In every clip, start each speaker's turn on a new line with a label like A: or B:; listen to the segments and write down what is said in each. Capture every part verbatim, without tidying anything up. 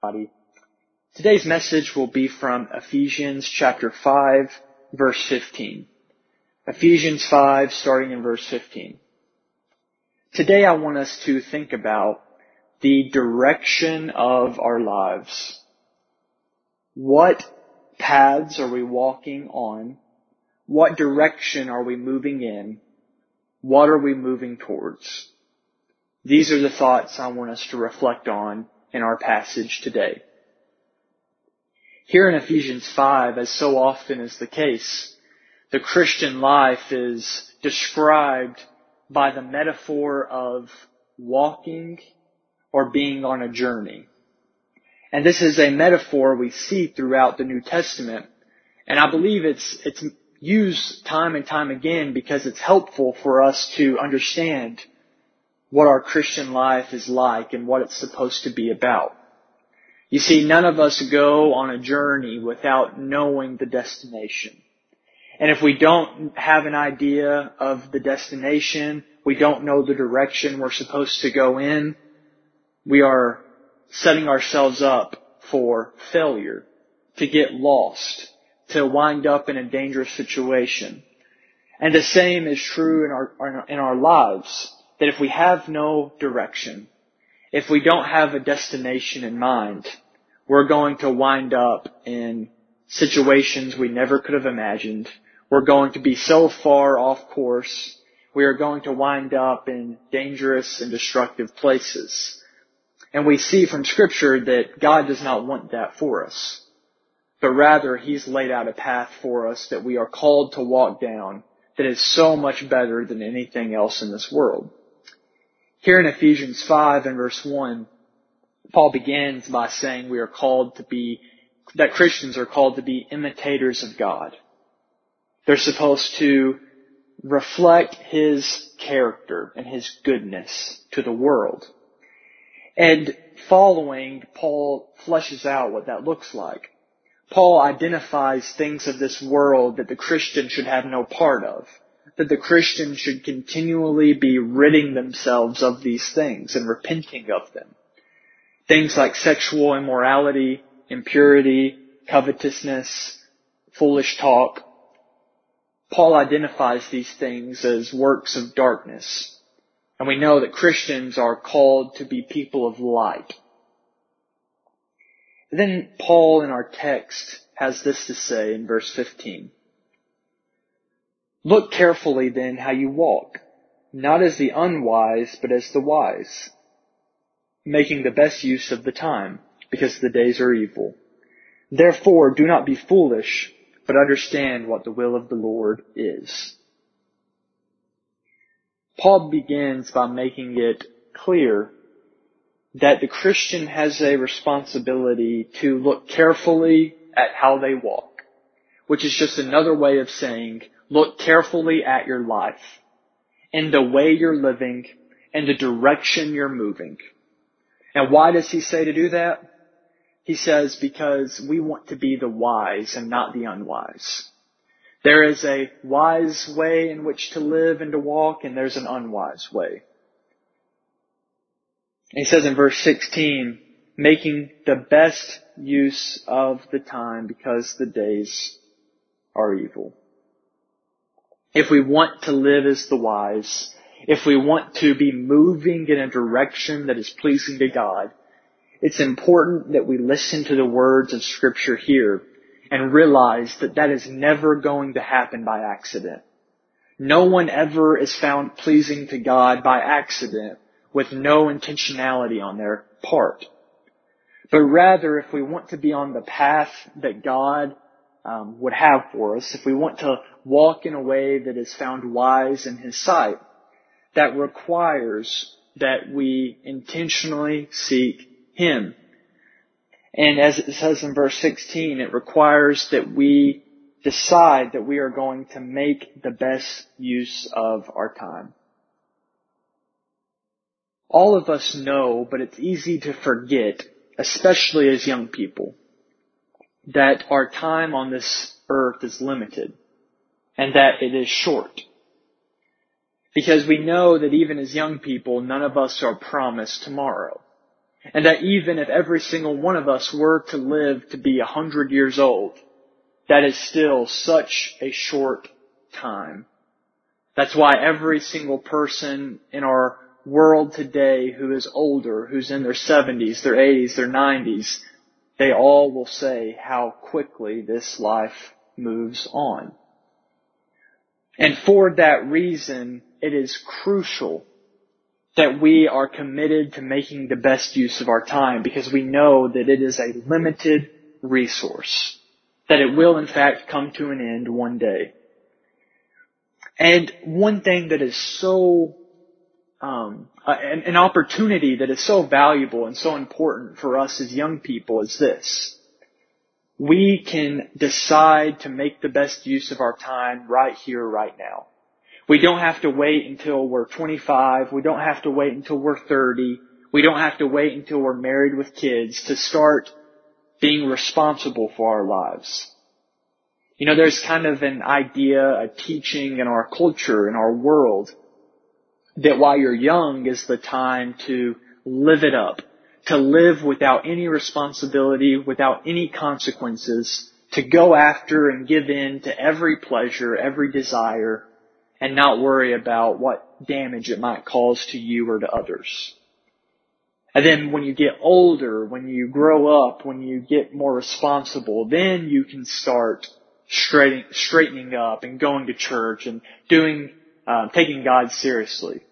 A: Body. Today's message will be from Ephesians chapter five, verse fifteen. Ephesians five, starting in verse fifteen. Today I want us to think about the direction of our lives. What paths are we walking on? What direction are we moving in? What are we moving towards? These are the thoughts I want us to reflect on in our passage today. Here in Ephesians five, as so often is the case, the Christian life is described by the metaphor of walking or being on a journey. And this is a metaphor we see throughout the New Testament. And I believe it's, it's used time and time again because it's helpful for us to understand what our Christian life is like and what it's supposed to be about. You see, none of us go on a journey without knowing the destination. And if we don't have an idea of the destination, we don't know the direction we're supposed to go in, we are setting ourselves up for failure, to get lost, to wind up in a dangerous situation. And the same is true in our, in our lives. That if we have no direction, if we don't have a destination in mind, we're going to wind up in situations we never could have imagined. We're going to be so far off course. We are going to wind up in dangerous and destructive places. And we see from Scripture that God does not want that for us. But rather, He's laid out a path for us that we are called to walk down that is so much better than anything else in this world. Here in Ephesians five and verse one, Paul begins by saying we are called to be, that Christians are called to be imitators of God. They're supposed to reflect His character and His goodness to the world. And following, Paul fleshes out what that looks like. Paul identifies things of this world that the Christian should have no part of. That the Christian should continually be ridding themselves of these things and repenting of them. Things like sexual immorality, impurity, covetousness, foolish talk. Paul identifies these things as works of darkness. And we know that Christians are called to be people of light. Then Paul in our text has this to say in verse fifteen. Look carefully then how you walk, not as the unwise, but as the wise, making the best use of the time, because the days are evil. Therefore, do not be foolish, but understand what the will of the Lord is. Paul begins by making it clear that the Christian has a responsibility to look carefully at how they walk, which is just another way of saying, look carefully at your life and the way you're living and the direction you're moving. And why does he say to do that? He says because we want to be the wise and not the unwise. There is a wise way in which to live and to walk, and there's an unwise way. And he says in verse sixteen, making the best use of the time because the days are evil. If we want to live as the wise, if we want to be moving in a direction that is pleasing to God, it's important that we listen to the words of Scripture here and realize that that is never going to happen by accident. No one ever is found pleasing to God by accident with no intentionality on their part. But rather, if we want to be on the path that God um, would have for us, if we want to walk in a way that is found wise in His sight, that requires that we intentionally seek Him. And as it says in verse sixteen, it requires that we decide that we are going to make the best use of our time. All of us know, but it's easy to forget, especially as young people, that our time on this earth is limited and that it is short. Because we know that even as young people, none of us are promised tomorrow. And that even if every single one of us were to live to be a hundred years old, that is still such a short time. That's why every single person in our world today who is older, who's in their seventies, their eighties, their nineties, they all will say how quickly this life moves on. And for that reason, it is crucial that we are committed to making the best use of our time, because we know that it is a limited resource, that it will in fact come to an end one day. And one thing that is so, um, an, an opportunity that is so valuable and so important for us as young people is this. We can decide to make the best use of our time right here, right now. We don't have to wait until we're twenty-five. We don't have to wait until we're thirty. We don't have to wait until we're married with kids to start being responsible for our lives. You know, there's kind of an idea, a teaching in our culture, in our world, that while you're young is the time to live it up, to live without any responsibility, without any consequences, to go after and give in to every pleasure, every desire, and not worry about what damage it might cause to you or to others. And then when you get older, when you grow up, when you get more responsible, then you can start straightening, straightening up and going to church and doing, uh, taking God seriously.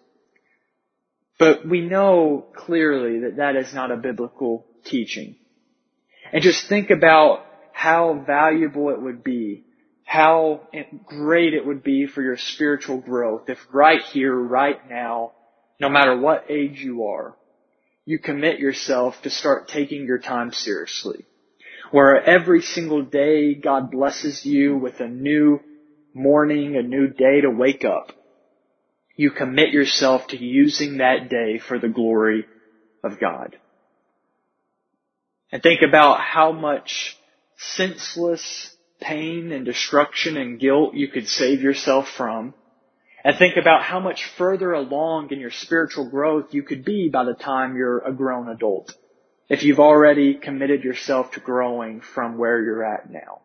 A: But we know clearly that that is not a biblical teaching. And just think about how valuable it would be, how great it would be for your spiritual growth if right here, right now, no matter what age you are, you commit yourself to start taking your time seriously. Where every single day God blesses you with a new morning, a new day to wake up. You commit yourself to using that day for the glory of God. And think about how much senseless pain and destruction and guilt you could save yourself from. And think about how much further along in your spiritual growth you could be by the time you're a grown adult, if you've already committed yourself to growing from where you're at now.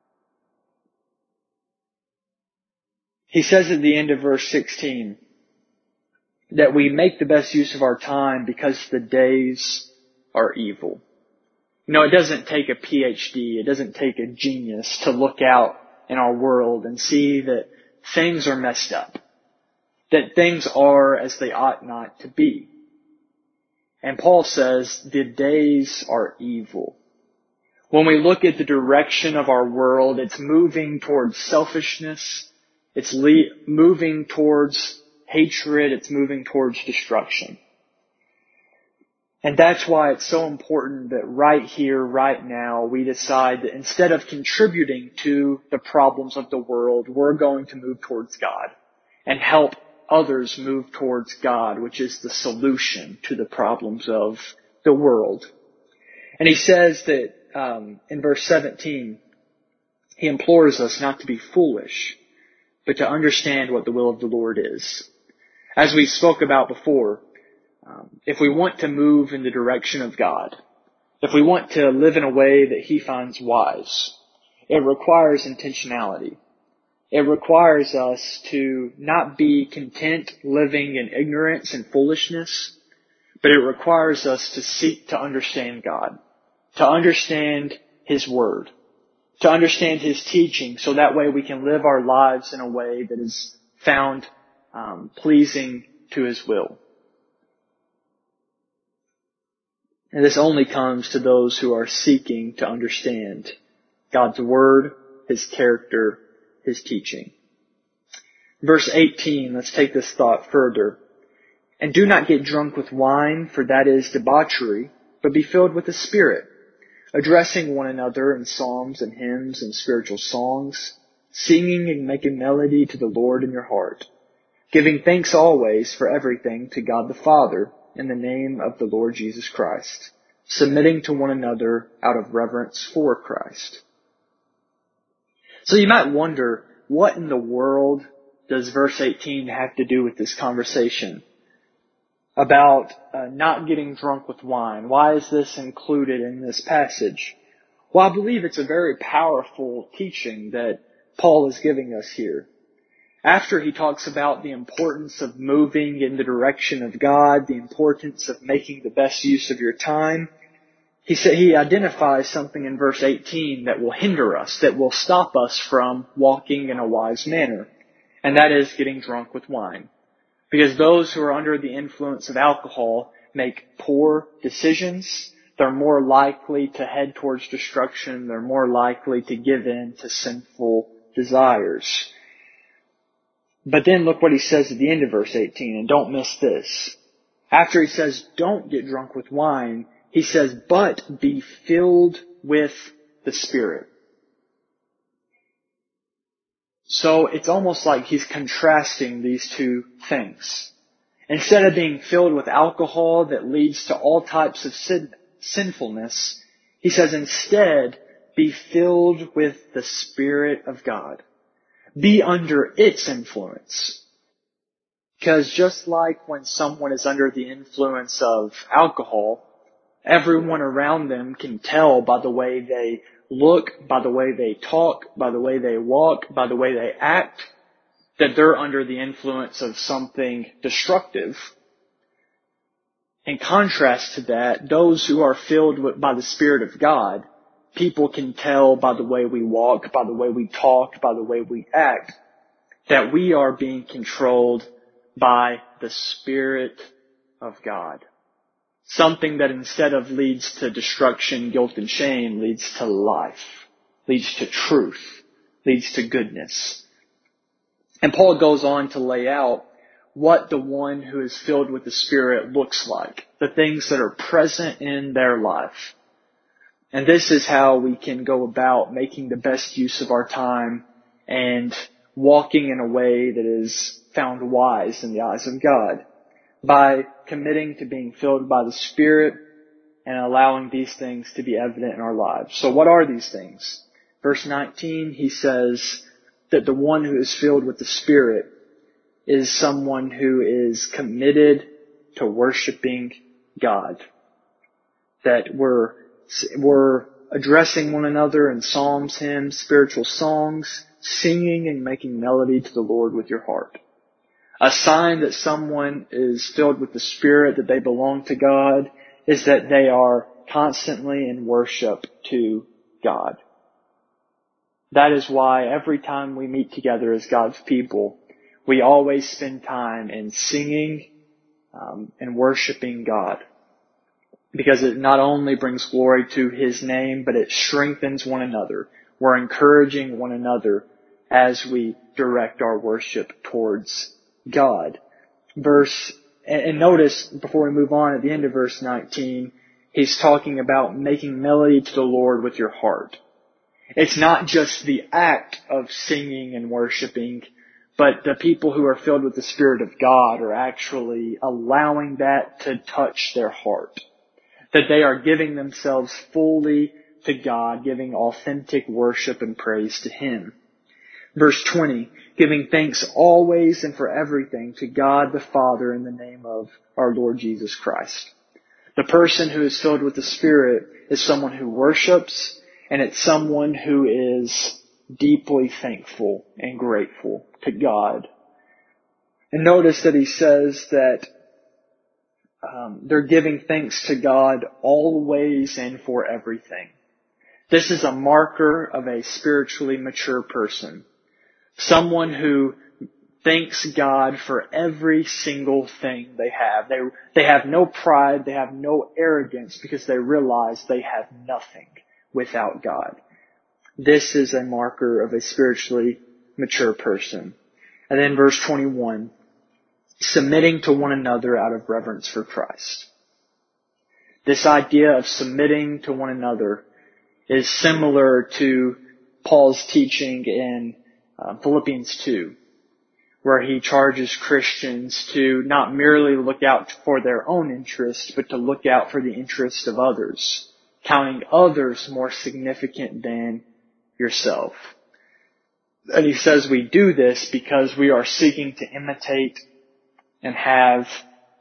A: He says at the end of verse sixteen that we make the best use of our time because the days are evil. You know, it doesn't take a P H D, it doesn't take a genius to look out in our world and see that things are messed up, that things are as they ought not to be. And Paul says the days are evil. When we look at the direction of our world, it's moving towards selfishness, it's le- moving towards hatred, it's moving towards destruction. And that's why it's so important that right here, right now, we decide that instead of contributing to the problems of the world, we're going to move towards God and help others move towards God, which is the solution to the problems of the world. And he says that um, in verse seventeen, he implores us not to be foolish, but to understand what the will of the Lord is. As we spoke about before, Um, if we want to move in the direction of God, if we want to live in a way that He finds wise, it requires intentionality. It requires us to not be content living in ignorance and foolishness, but it requires us to seek to understand God, to understand His Word, to understand His teaching, so that way we can live our lives in a way that is found um, pleasing to His will. And this only comes to those who are seeking to understand God's Word, His character, His teaching. Verse eighteen, let's take this thought further. And do not get drunk with wine, for that is debauchery, but be filled with the Spirit, addressing one another in psalms and hymns and spiritual songs, singing and making melody to the Lord in your heart, giving thanks always for everything to God the Father, in the name of the Lord Jesus Christ, submitting to one another out of reverence for Christ. So you might wonder, what in the world does verse eighteen have to do with this conversation? about uh, not getting drunk with wine. Why is this included in this passage? Well, I believe it's a very powerful teaching that Paul is giving us here. After he talks about the importance of moving in the direction of God, the importance of making the best use of your time, he said he identifies something in verse eighteen that will hinder us, that will stop us from walking in a wise manner, and that is getting drunk with wine. Because those who are under the influence of alcohol make poor decisions. They're more likely to head towards destruction. They're more likely to give in to sinful desires. But then look what he says at the end of verse eighteen, and don't miss this. After he says, don't get drunk with wine, he says, but be filled with the Spirit. So it's almost like he's contrasting these two things. Instead of being filled with alcohol that leads to all types of sin, sinfulness, he says instead, be filled with the Spirit of God. Be under its influence. Because just like when someone is under the influence of alcohol, everyone around them can tell by the way they look, by the way they talk, by the way they walk, by the way they act, that they're under the influence of something destructive. In contrast to that, those who are filled with, by the Spirit of God, people can tell by the way we walk, by the way we talk, by the way we act, that we are being controlled by the Spirit of God. Something that instead of leads to destruction, guilt, and shame, leads to life, leads to truth, leads to goodness. And Paul goes on to lay out what the one who is filled with the Spirit looks like, the things that are present in their life. And this is how we can go about making the best use of our time and walking in a way that is found wise in the eyes of God, by committing to being filled by the Spirit and allowing these things to be evident in our lives. So what are these things? Verse nineteen, he says that the one who is filled with the Spirit is someone who is committed to worshiping God. That we're, we're addressing one another in psalms, hymns, spiritual songs, singing and making melody to the Lord with your heart. A sign that someone is filled with the Spirit, that they belong to God, is that they are constantly in worship to God. That is why every time we meet together as God's people, we always spend time in singing um, and worshiping God. Because it not only brings glory to His name, but it strengthens one another. We're encouraging one another as we direct our worship towards God. Verse, and notice before we move on at the end of verse nineteen, he's talking about making melody to the Lord with your heart. It's not just the act of singing and worshiping, but the people who are filled with the Spirit of God are actually allowing that to touch their heart. That they are giving themselves fully to God, giving authentic worship and praise to Him. Verse twenty, giving thanks always and for everything to God the Father in the name of our Lord Jesus Christ. The person who is filled with the Spirit is someone who worships, and it's someone who is deeply thankful and grateful to God. And notice that he says that um, they're giving thanks to God always and for everything. This is a marker of a spiritually mature person. Someone who thanks God for every single thing they have. They, they have no pride, they have no arrogance because they realize they have nothing without God. This is a marker of a spiritually mature person. And then verse twenty-one, submitting to one another out of reverence for Christ. This idea of submitting to one another is similar to Paul's teaching in Uh, Philippians two, where he charges Christians to not merely look out for their own interest, but to look out for the interest of others, counting others more significant than yourself. And he says we do this because we are seeking to imitate and have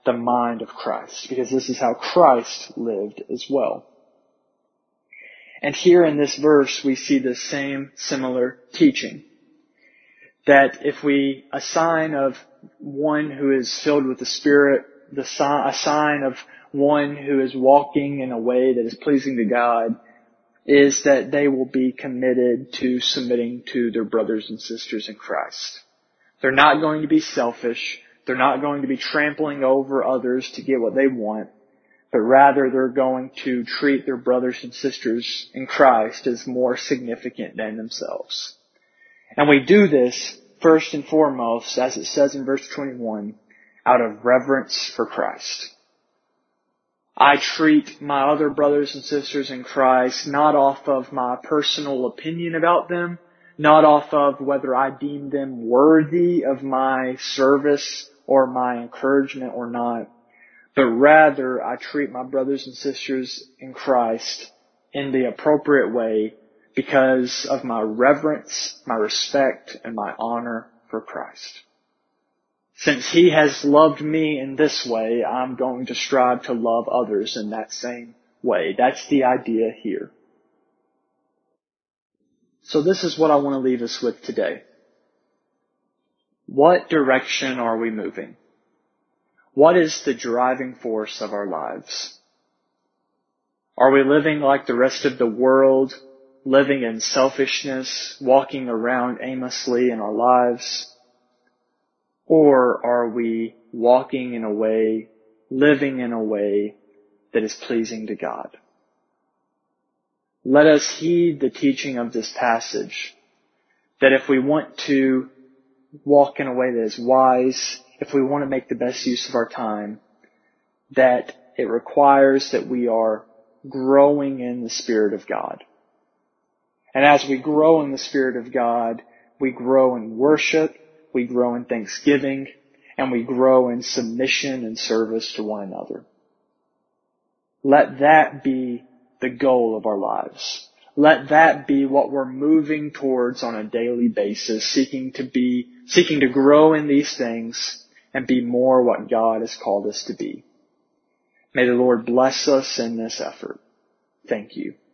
A: the mind of Christ, because this is how Christ lived as well. And here in this verse, we see the same similar teaching. That if we, a sign of one who is filled with the Spirit, the a sign of one who is walking in a way that is pleasing to God, is that they will be committed to submitting to their brothers and sisters in Christ. They're not going to be selfish. They're not going to be trampling over others to get what they want, but rather they're going to treat their brothers and sisters in Christ as more significant than themselves. And we do this first and foremost, as it says in verse twenty-one, out of reverence for Christ. I treat my other brothers and sisters in Christ not off of my personal opinion about them, not off of whether I deem them worthy of my service or my encouragement or not, but rather I treat my brothers and sisters in Christ in the appropriate way because of my reverence, my respect, and my honor for Christ. Since He has loved me in this way, I'm going to strive to love others in that same way. That's the idea here. So this is what I want to leave us with today. What direction are we moving? What is the driving force of our lives? Are we living like the rest of the world, living in selfishness, walking around aimlessly in our lives? Or are we walking in a way, living in a way that is pleasing to God? Let us heed the teaching of this passage, that if we want to walk in a way that is wise, if we want to make the best use of our time, that it requires that we are growing in the Spirit of God. And as we grow in the Spirit of God, we grow in worship, we grow in thanksgiving, and we grow in submission and service to one another. Let that be the goal of our lives. Let that be what we're moving towards on a daily basis, seeking to be, seeking to grow in these things and be more what God has called us to be. May the Lord bless us in this effort. Thank you.